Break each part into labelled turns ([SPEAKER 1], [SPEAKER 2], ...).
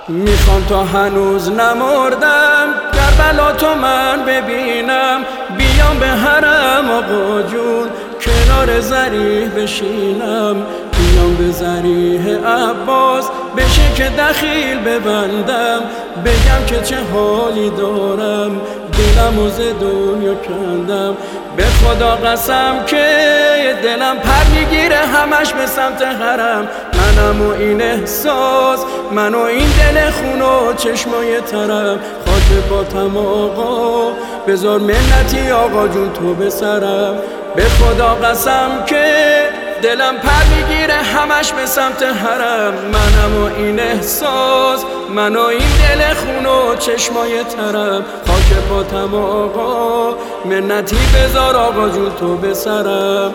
[SPEAKER 1] میخوام تا هنوز نمردم کربلا تو من ببینم، بیام به حرم آقا جون کنار ضریح بشینم، بیام به ضریح عباس بشه که دخیل ببندم، بگم که چه حالی دارم دلم و ز دنیا کندم. به خدا قسم که دلم پر میگیره همش به سمت حرم، منم و این احساس، من و این دل خون و چشمای ترم، خاک باتم آقا بذار منتی آقا جون تو به سرم. به خدا قسم که دلم پر میگیره همش به سمت حرم، منم و این احساس، من و این دل خون و چشمای ترم، خاک پاتم آقا منتی بذار آقا جون تو به سرم.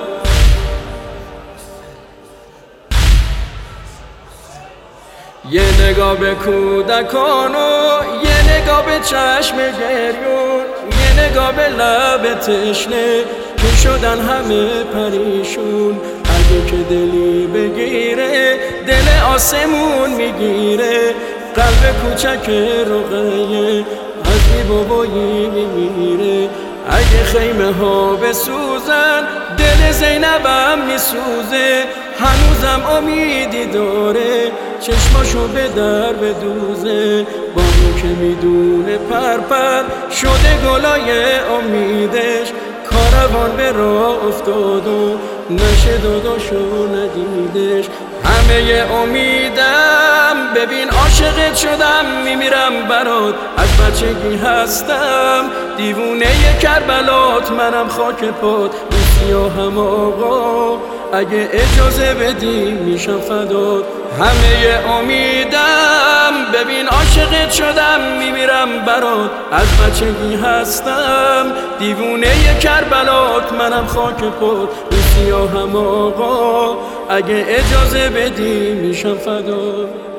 [SPEAKER 1] یه نگاه به کودکان و یه نگاه به چشم گریون، یه نگاه به لب تشنه که شدن همه پریشون، اگه که دلی بگیره دل آسمون میگیره، قلب کوچک رقیه از بی بابایی میمیره، اگه خیمه ها بسوزن دل زینبم میسوزه، هنوزم امیدی داره چشماشو به در بدوزه، بامو که میدونه پرپر شده گلای امیدش، کاروان به راه افتاد و نشه داداشو ندیدش. همه امیدم ببین عاشقت شدم میمیرم برات، از بچگی هستم دیوونه کربلات، منم خاک پات سیاهم آقا اگه اجازه بدی میشم فدات. همه امیدم ببین عاشقت شدم میمیرم برات، از بچگی هستم دیوونه کربلات، منم خاک پات سیاهم آقا اگه اجازه بدی میشم فدات.